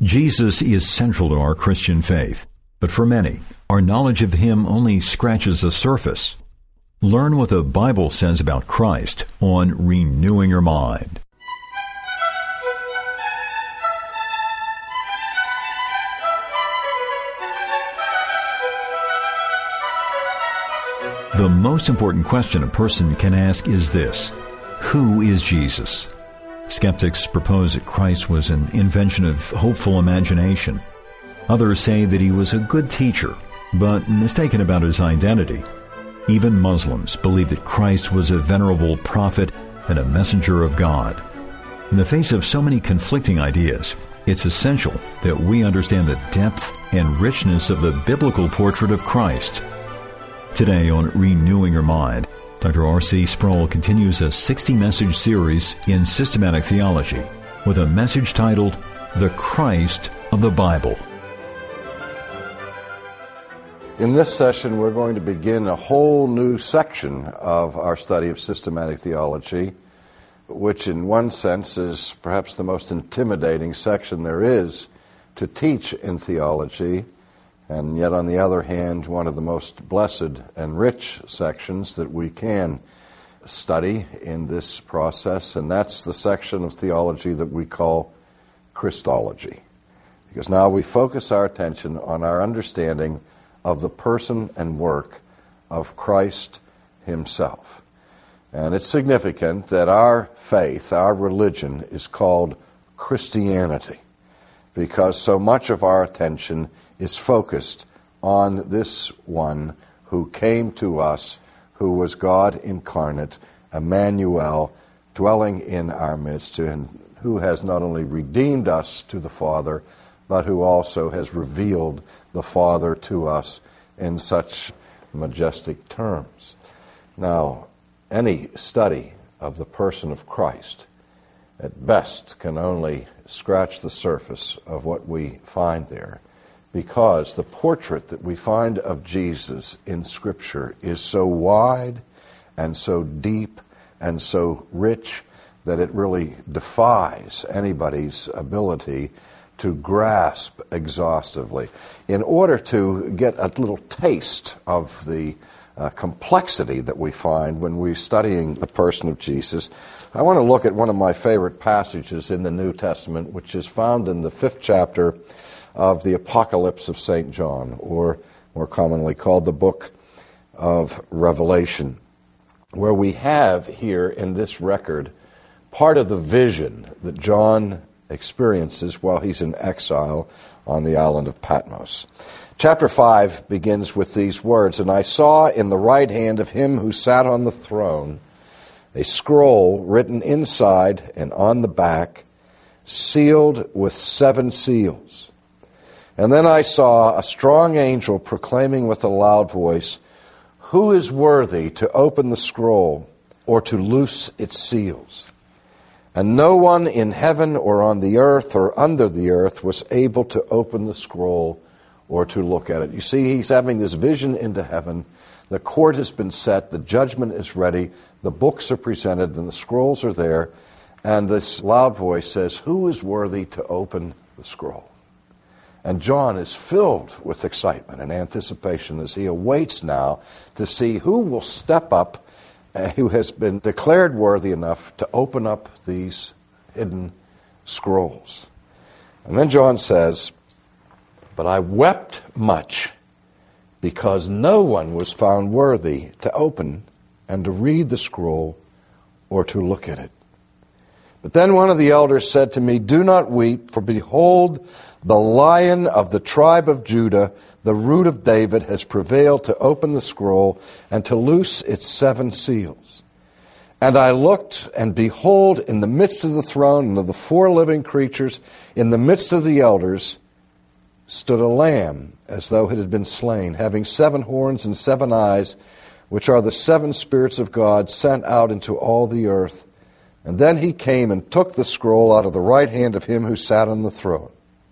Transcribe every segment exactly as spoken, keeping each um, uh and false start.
Jesus is central to our Christian faith, but for many, our knowledge of Him only scratches the surface. Learn what the Bible says about Christ on Renewing Your Mind. The most important question a person can ask is this: who is Jesus? Skeptics propose that Christ was an invention of hopeful imagination. Others say that he was a good teacher, but mistaken about his identity. Even Muslims believe that Christ was a venerable prophet and a messenger of God. In the face of so many conflicting ideas, it's essential that we understand the depth and richness of the biblical portrait of Christ. Today on Renewing Your Mind, Doctor R C Sproul continues a sixty-message series in systematic theology with a message titled, The Christ of the Bible. In this session, we're going to begin a whole new section of our study of systematic theology, which in one sense is perhaps the most intimidating section there is to teach in theology, and yet on the other hand, one of the most blessed and rich sections that we can study in this process, and that's the section of theology that we call Christology. Because now we focus our attention on our understanding of the person and work of Christ Himself. And it's significant that our faith, our religion, is called Christianity, because so much of our attention is focused on this one who came to us, who was God incarnate, Emmanuel, dwelling in our midst, and who has not only redeemed us to the Father, but who also has revealed the Father to us in such majestic terms. Now, any study of the person of Christ, at best, can only scratch the surface of what we find there, because the portrait that we find of Jesus in Scripture is so wide and so deep and so rich that it really defies anybody's ability to grasp exhaustively. In order to get a little taste of the uh, complexity that we find when we're studying the person of Jesus, I want to look at one of my favorite passages in the New Testament, which is found in the fifth chapter of the Apocalypse of Saint John, or more commonly called the book of Revelation, where we have here in this record part of the vision that John experiences while he's in exile on the island of Patmos. Chapter five begins with these words, "And I saw in the right hand of him who sat on the throne a scroll written inside and on the back, sealed with seven seals. And then I saw a strong angel proclaiming with a loud voice, 'Who is worthy to open the scroll or to loose its seals?' And no one in heaven or on the earth or under the earth was able to open the scroll or to look at it." You see, he's having this vision into heaven. The court has been set. The judgment is ready. The books are presented and the scrolls are there. And this loud voice says, "Who is worthy to open the scroll?" And John is filled with excitement and anticipation as he awaits now to see who will step up, uh, who has been declared worthy enough to open up these hidden scrolls. And then John says, "But I wept much because no one was found worthy to open and to read the scroll or to look at it. But then one of the elders said to me, 'Do not weep, for behold, the Lion of the tribe of Judah, the root of David, has prevailed to open the scroll and to loose its seven seals.' And I looked, and behold, in the midst of the throne and of the four living creatures, in the midst of the elders, stood a lamb as though it had been slain, having seven horns and seven eyes, which are the seven spirits of God sent out into all the earth. And then he came and took the scroll out of the right hand of him who sat on the throne.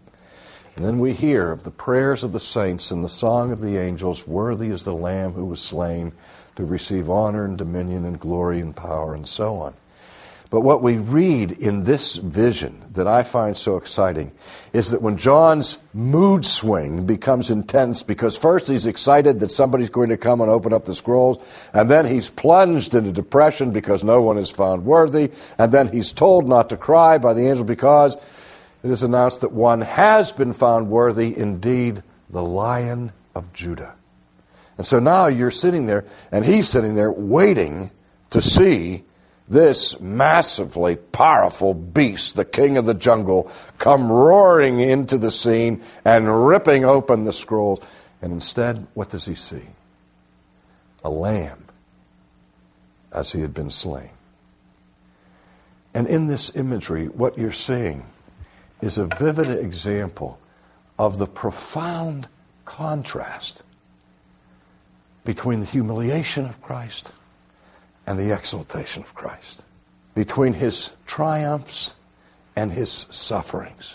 And then we hear of the prayers of the saints and the song of the angels, 'Worthy is the Lamb who was slain to receive honor and dominion and glory and power,' and so on. But what we read in this vision that I find so exciting is that when John's mood swing becomes intense, because first he's excited that somebody's going to come and open up the scrolls, and then he's plunged into depression because no one is found worthy, and then he's told not to cry by the angel because it is announced that one has been found worthy, indeed, the Lion of Judah. And so now you're sitting there, and he's sitting there waiting to see this massively powerful beast, the king of the jungle, come roaring into the scene and ripping open the scrolls. And instead, what does he see? A lamb, as he had been slain. And in this imagery, what you're seeing is a vivid example of the profound contrast between the humiliation of Christ and the exaltation of Christ, between his triumphs and his sufferings.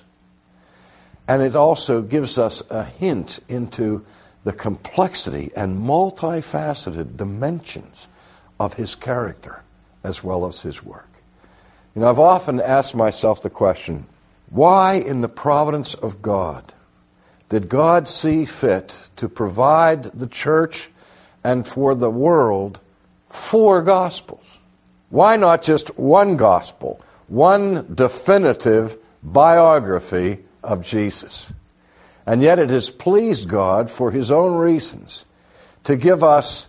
And it also gives us a hint into the complexity and multifaceted dimensions of his character as well as his work. You know, I've often asked myself the question, why in the providence of God did God see fit to provide the church and for the world four Gospels? Why not just one Gospel, one definitive biography of Jesus? And yet it has pleased God for his own reasons to give us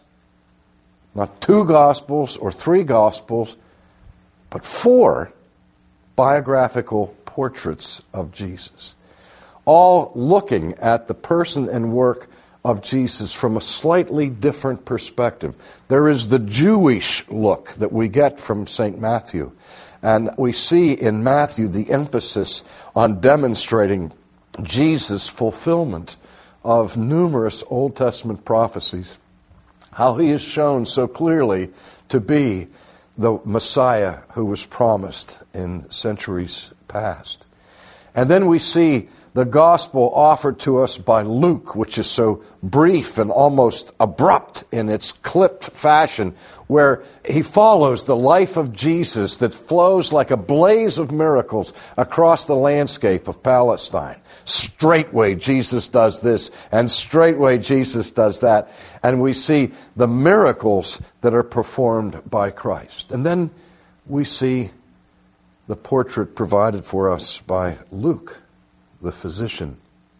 not two Gospels or three Gospels, but four biographical portraits of Jesus, all looking at the person and work of Jesus from a slightly different perspective. There is the Jewish look that we get from Saint Matthew. And we see in Matthew the emphasis on demonstrating Jesus' fulfillment of numerous Old Testament prophecies, how he is shown so clearly to be the Messiah who was promised in centuries past. And then we see the gospel offered to us by Luke, which is so brief and almost abrupt in its clipped fashion, where he follows the life of Jesus that flows like a blaze of miracles across the landscape of Palestine. Straightway Jesus does this, and straightway Jesus does that. And we see the miracles that are performed by Christ. And then we see the portrait provided for us by Luke, the physician,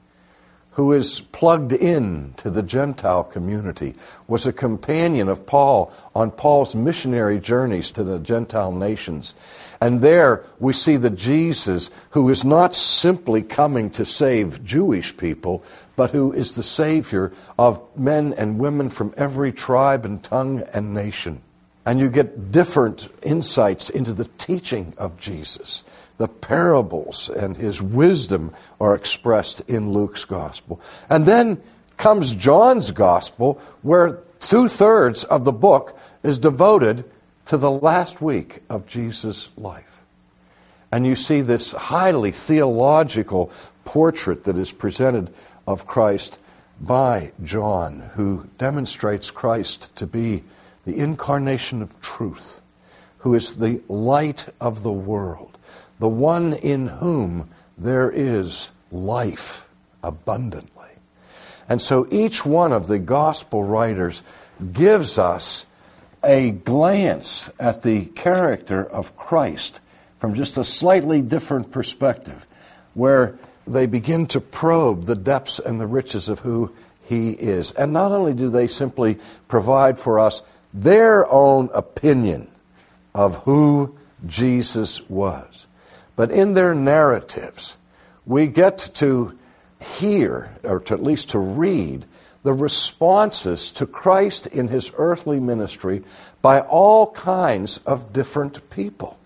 who is plugged in to the Gentile community, was a companion of Paul on Paul's missionary journeys to the Gentile nations. And there we see the Jesus who is not simply coming to save Jewish people, but who is the Savior of men and women from every tribe and tongue and nation. And you get different insights into the teaching of Jesus. The parables and his wisdom are expressed in Luke's gospel. And then comes John's gospel, where two-thirds of the book is devoted to the last week of Jesus' life. And you see this highly theological portrait that is presented of Christ by John, who demonstrates Christ to be the incarnation of truth, who is the light of the world, the one in whom there is life abundantly. And so each one of the gospel writers gives us a glance at the character of Christ from just a slightly different perspective, where they begin to probe the depths and the riches of who he is. And not only do they simply provide for us their own opinion of who Jesus was, but in their narratives, we get to hear, or to at least to read, the responses to Christ in his earthly ministry by all kinds of different people.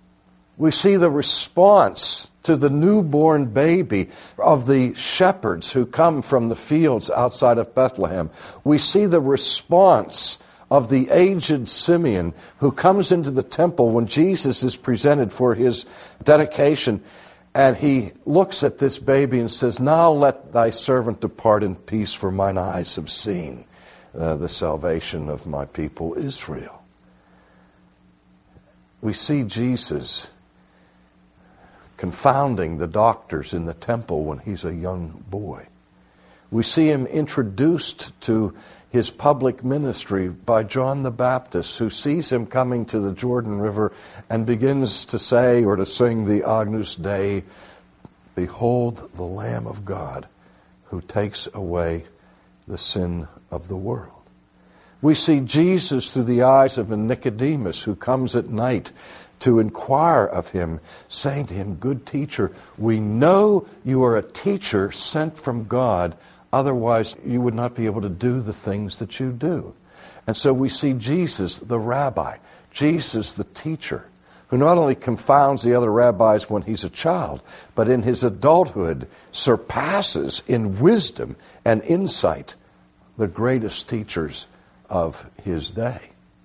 We see the response to the newborn baby of the shepherds who come from the fields outside of Bethlehem. We see the response of the aged Simeon who comes into the temple when Jesus is presented for his dedication, and he looks at this baby and says, "Now let thy servant depart in peace, for mine eyes have seen uh, the salvation of my people Israel." We see Jesus confounding the doctors in the temple when he's a young boy. We see him introduced to his public ministry by John the Baptist, who sees him coming to the Jordan River and begins to say or to sing the Agnus Dei, "Behold the Lamb of God who takes away the sin of the world." We see Jesus through the eyes of a Nicodemus who comes at night to inquire of him, saying to him, "Good teacher, we know you are a teacher sent from God. Otherwise, you would not be able to do the things that you do." And so we see Jesus, the rabbi, Jesus, the teacher, who not only confounds the other rabbis when he's a child, but in his adulthood surpasses in wisdom and insight the greatest teachers of his day.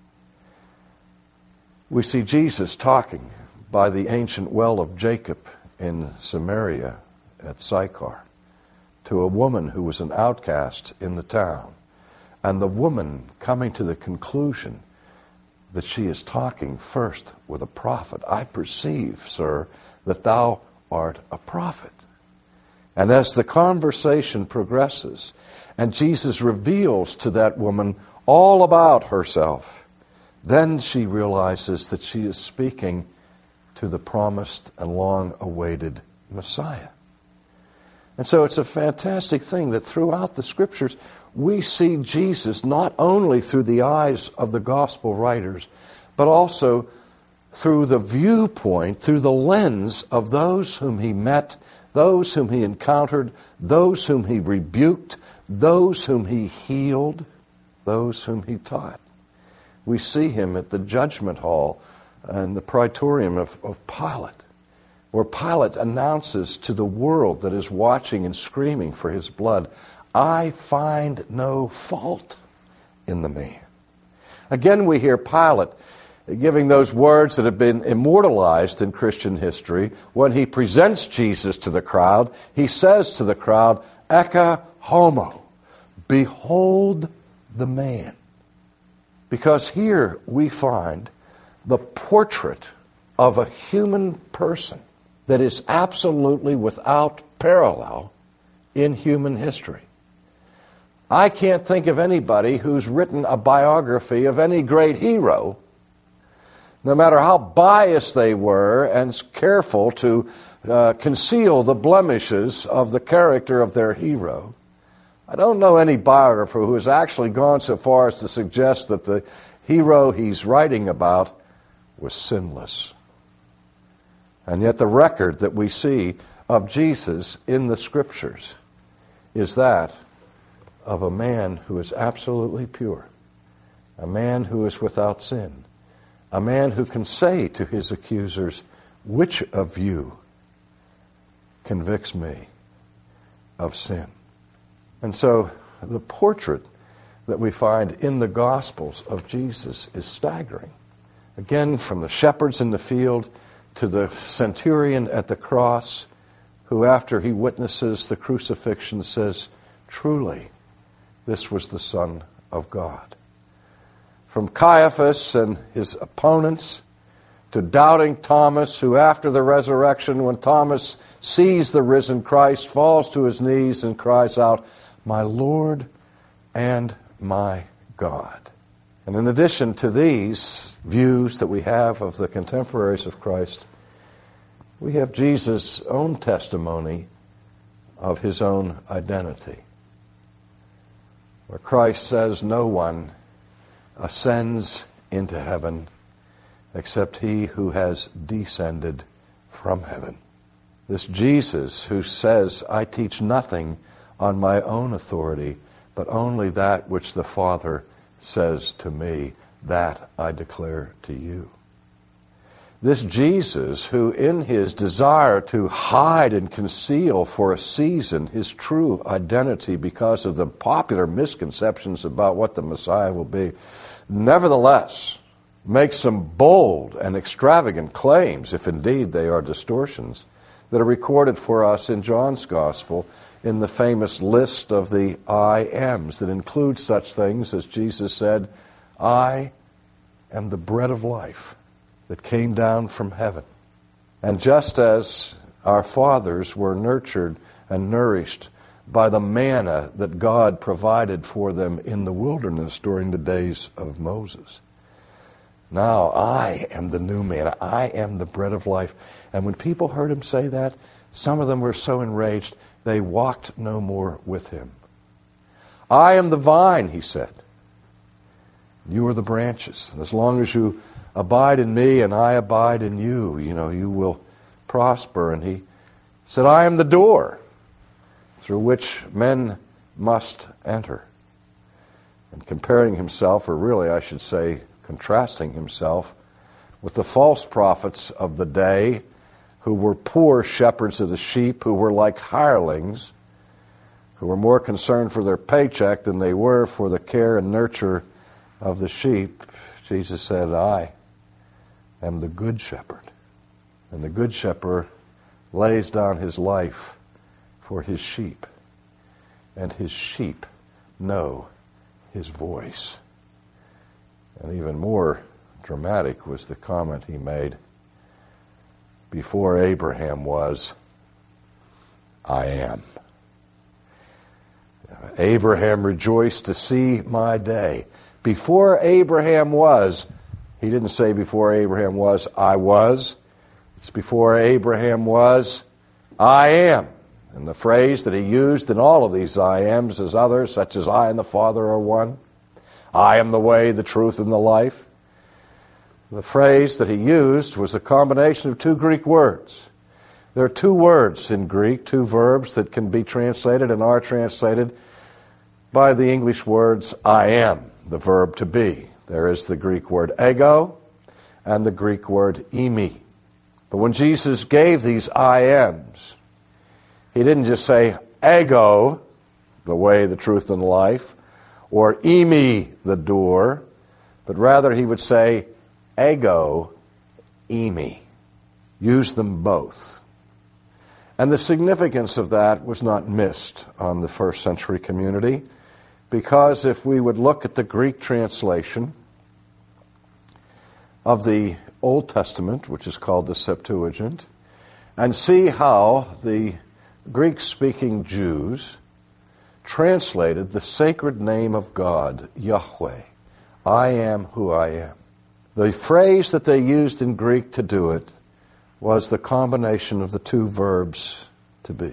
We see Jesus talking by the ancient well of Jacob in Samaria at Sychar to a woman who was an outcast in the town, and the woman coming to the conclusion that she is talking first with a prophet. "I perceive, sir, that thou art a prophet." And as the conversation progresses, and Jesus reveals to that woman all about herself, then she realizes that she is speaking to the promised and long-awaited Messiah. And so it's a fantastic thing that throughout the Scriptures we see Jesus not only through the eyes of the gospel writers, but also through the viewpoint, through the lens of those whom he met, those whom he encountered, those whom he rebuked, those whom he healed, those whom he taught. We see him at the judgment hall and the praetorium of, of Pilate, where Pilate announces to the world that is watching and screaming for his blood, "I find no fault in the man." Again, we hear Pilate giving those words that have been immortalized in Christian history. When he presents Jesus to the crowd, he says to the crowd, "Ecce homo," behold the man. Because here we find the portrait of a human person that is absolutely without parallel in human history. I can't think of anybody who's written a biography of any great hero, no matter how biased they were and careful to uh, conceal the blemishes of the character of their hero. I don't know any biographer who has actually gone so far as to suggest that the hero he's writing about was sinless. And yet the record that we see of Jesus in the Scriptures is that of a man who is absolutely pure, a man who is without sin, a man who can say to his accusers, "Which of you convicts me of sin?" And so the portrait that we find in the Gospels of Jesus is staggering. Again, from the shepherds in the field to the centurion at the cross, who after he witnesses the crucifixion says, "Truly, this was the Son of God." From Caiaphas and his opponents to doubting Thomas, who after the resurrection, when Thomas sees the risen Christ, falls to his knees and cries out, "My Lord and my God." And in addition to these views that we have of the contemporaries of Christ, we have Jesus' own testimony of his own identity, where Christ says, "No one ascends into heaven except he who has descended from heaven." This Jesus who says, "I teach nothing on my own authority, but only that which the Father says to me, that I declare to you." This Jesus who, in his desire to hide and conceal for a season his true identity because of the popular misconceptions about what the Messiah will be, nevertheless makes some bold and extravagant claims, if indeed they are distortions, that are recorded for us in John's Gospel in the famous list of the I ams that includes such things as Jesus said, "I am the bread of life. that came down from heaven. And just as our fathers were nurtured and nourished by the manna that God provided for them in the wilderness during the days of Moses, now I am the new man. I am the bread of life. And when people heard him say that, some of them were so enraged, they walked no more with him. I am the vine, he said. You are the branches. And as long as you abide in me and I abide in you, you know, you will prosper. And he said, I am the door through which men must enter. And comparing himself, or really I should say contrasting himself, with the false prophets of the day who were poor shepherds of the sheep, who were like hirelings, who were more concerned for their paycheck than they were for the care and nurture of the sheep. Jesus said, I am the good shepherd. And the good shepherd lays down his life for his sheep. And his sheep know his voice. And even more dramatic was the comment he made, before Abraham was, I am. Abraham rejoiced to see my day. Before Abraham was, he didn't say before Abraham was, I was. It's before Abraham was, I am. And the phrase that he used in all of these I ams is others, such as I and the Father are one. I am the way, the truth, and the life. The phrase that he used was a combination of two Greek words. There are two words in Greek, two verbs that can be translated and are translated by the English words I am, the verb to be. There is the Greek word ego and the Greek word eimi. But when Jesus gave these I ams, he didn't just say ego, the way, the truth, and life, or eimi, the door, but rather he would say ego, eimi. Use them both. And the significance of that was not missed on the first century community, because if we would look at the Greek translation of the Old Testament, which is called the Septuagint, and see how the Greek-speaking Jews translated the sacred name of God, Yahweh, I am who I am. The phrase that they used in Greek to do it was the combination of the two verbs to be,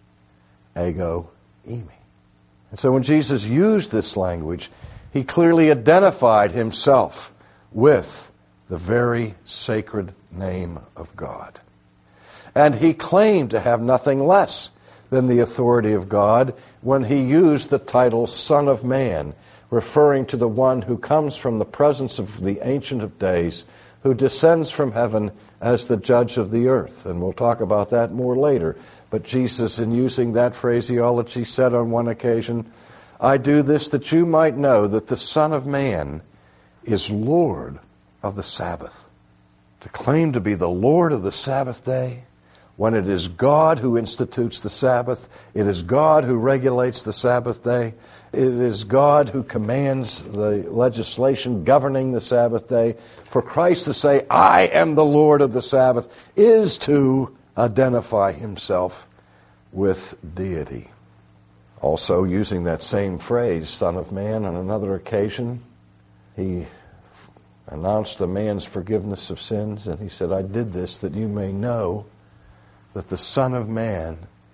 ego, eimi. And so when Jesus used this language, he clearly identified himself with the very sacred name of God. And he claimed to have nothing less than the authority of God when he used the title Son of Man, referring to the one who comes from the presence of the Ancient of Days, who descends from heaven as the judge of the earth. And we'll talk about that more later. But Jesus, in using that phraseology, said on one occasion, I do this that you might know that the Son of Man is Lord of the Sabbath. To claim to be the Lord of the Sabbath day, when it is God who institutes the Sabbath, it is God who regulates the Sabbath day, it is God who commands the legislation governing the Sabbath day. For Christ to say, I am the Lord of the Sabbath, is to identify himself with deity. Also, using that same phrase, Son of Man, on another occasion, he announced a man's forgiveness of sins, and he said, I did this that you may know that the Son of Man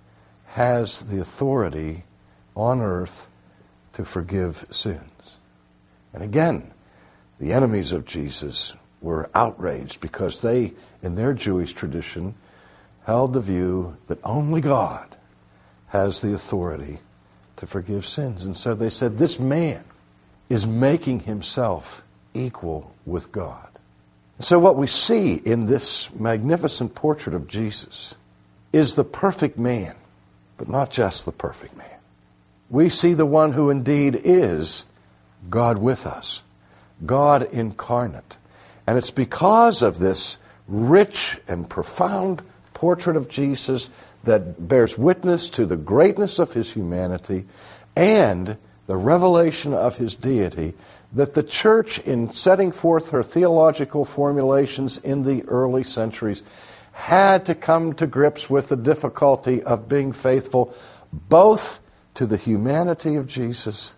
has the authority on earth to forgive sins. And again, the enemies of Jesus were outraged because they, in their Jewish tradition, held the view that only God has the authority to forgive sins. And so they said, this man is making himself equal with God. And so what we see in this magnificent portrait of Jesus is the perfect man, but not just the perfect man. We see the one who indeed is God with us, God incarnate. And it's because of this rich and profound portrait of Jesus that bears witness to the greatness of his humanity and the revelation of his deity, that the church, in setting forth her theological formulations in the early centuries, had to come to grips with the difficulty of being faithful both to the humanity of Jesus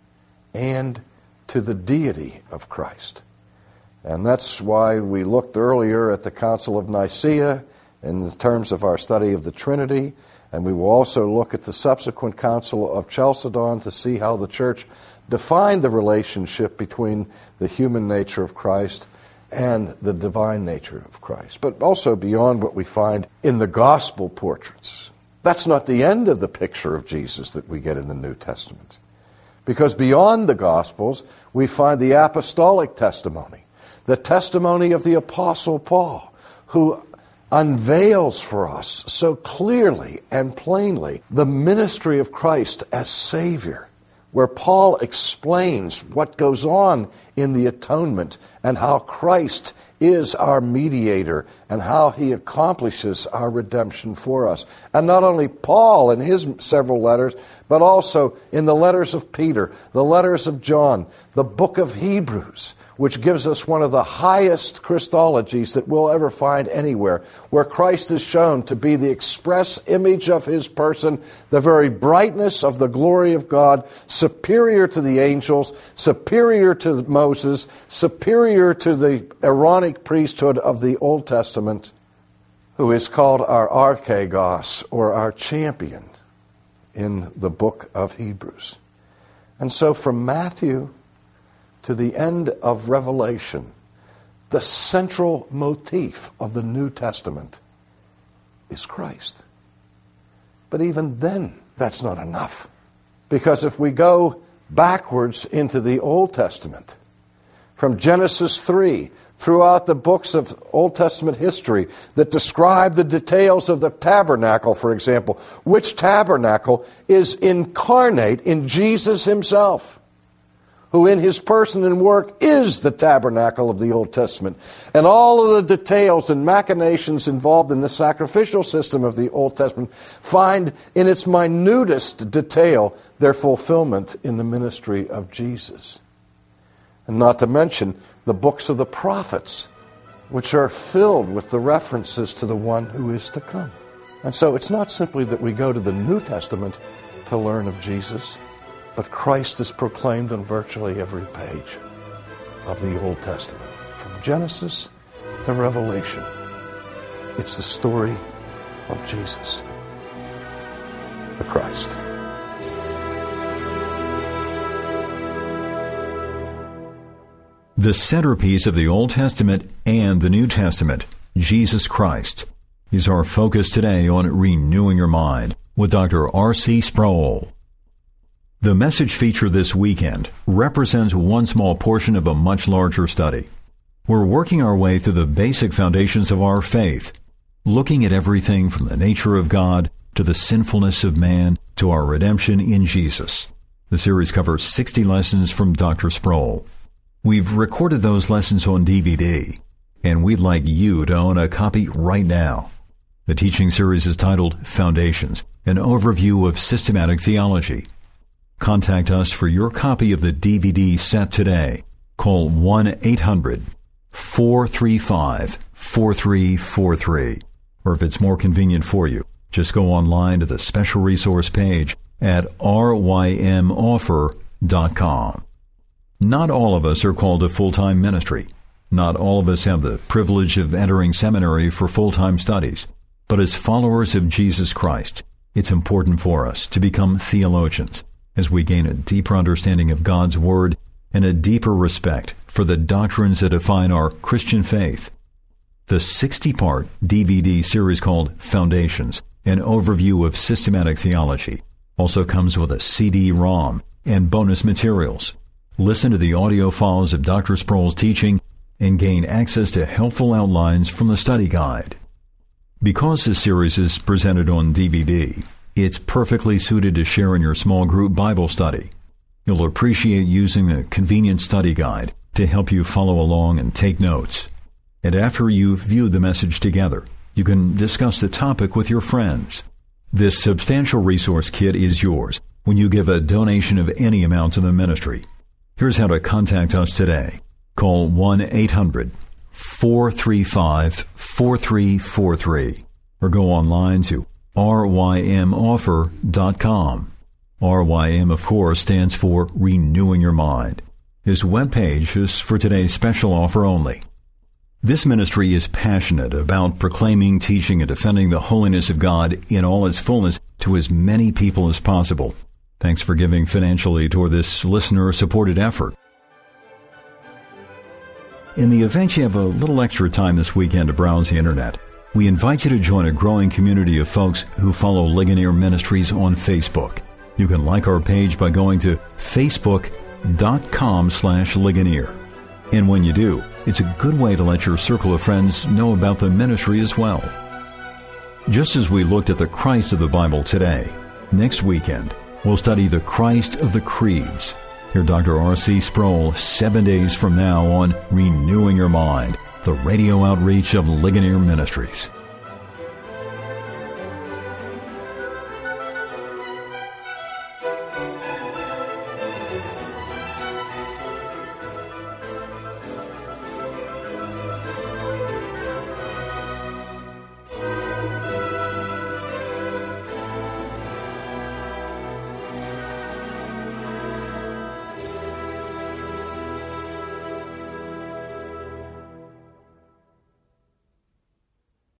and to the deity of Christ. And that's why we looked earlier at the Council of Nicaea in terms of our study of the Trinity, and we will also look at the subsequent Council of Chalcedon to see how the church defined the relationship between the human nature of Christ and the divine nature of Christ, but also beyond what we find in the gospel portraits. That's not the end of the picture of Jesus that we get in the New Testament, because beyond the Gospels, we find the apostolic testimony, the testimony of the Apostle Paul, who unveils for us so clearly and plainly the ministry of Christ as Savior, where Paul explains what goes on in the atonement and how Christ is our mediator and how he accomplishes our redemption for us. And not only Paul in his several letters, but also in the letters of Peter, the letters of John, the book of Hebrews, which gives us one of the highest Christologies that we'll ever find anywhere, where Christ is shown to be the express image of his person, the very brightness of the glory of God, superior to the angels, superior to Moses, superior to the Aaronic priesthood of the Old Testament, who is called our archegos, or our champion, in the book of Hebrews. And so from Matthew to the end of Revelation, the central motif of the New Testament is Christ. But even then, that's not enough. Because if we go backwards into the Old Testament, from Genesis three, throughout the books of Old Testament history that describe the details of the tabernacle, for example, which tabernacle is incarnate in Jesus himself, who in his person and work is the tabernacle of the Old Testament. And all of the details and machinations involved in the sacrificial system of the Old Testament find in its minutest detail their fulfillment in the ministry of Jesus. And not to mention the books of the prophets, which are filled with the references to the one who is to come. And so it's not simply that we go to the New Testament to learn of Jesus, but Christ is proclaimed on virtually every page of the Old Testament. From Genesis to Revelation, it's the story of Jesus, the Christ. The centerpiece of the Old Testament and the New Testament, Jesus Christ, is our focus today on Renewing Your Mind with Doctor R C Sproul. The message feature this weekend represents one small portion of a much larger study. We're working our way through the basic foundations of our faith, looking at everything from the nature of God to the sinfulness of man to our redemption in Jesus. The series covers sixty lessons from Doctor Sproul. We've recorded those lessons on D V D, and we'd like you to own a copy right now. The teaching series is titled Foundations, an overview of systematic theology. Contact us for your copy of the D V D set today. Call one eight hundred four three five four three four three. Or if it's more convenient for you, just go online to the special resource page at r y m offer dot com. Not all of us are called to full-time ministry. Not all of us have the privilege of entering seminary for full-time studies. But as followers of Jesus Christ, it's important for us to become theologians as we gain a deeper understanding of God's Word and a deeper respect for the doctrines that define our Christian faith. The sixty-part D V D series called Foundations, an overview of systematic theology, also comes with a C D ROM and bonus materials. Listen to the audio files of Doctor Sproul's teaching and gain access to helpful outlines from the study guide. Because this series is presented on D V D, it's perfectly suited to share in your small group Bible study. You'll appreciate using the convenient study guide to help you follow along and take notes. And after you've viewed the message together, you can discuss the topic with your friends. This substantial resource kit is yours when you give a donation of any amount to the ministry. Here's how to contact us today. Call one eight hundred four three five four three four three or go online to r y m offer dot com. R Y M, of course, stands for Renewing Your Mind. This webpage is for today's special offer only. This ministry is passionate about proclaiming, teaching, and defending the holiness of God in all its fullness to as many people as possible. Thanks for giving financially toward this listener-supported effort. In the event you have a little extra time this weekend to browse the internet, we invite you to join a growing community of folks who follow Ligonier Ministries on Facebook. You can like our page by going to facebook.com slash Ligonier. And when you do, it's a good way to let your circle of friends know about the ministry as well. Just as we looked at the Christ of the Bible today, next weekend, we'll study the Christ of the Creeds. Hear Doctor R C Sproul seven days from now on Renewing Your Mind, the radio outreach of Ligonier Ministries.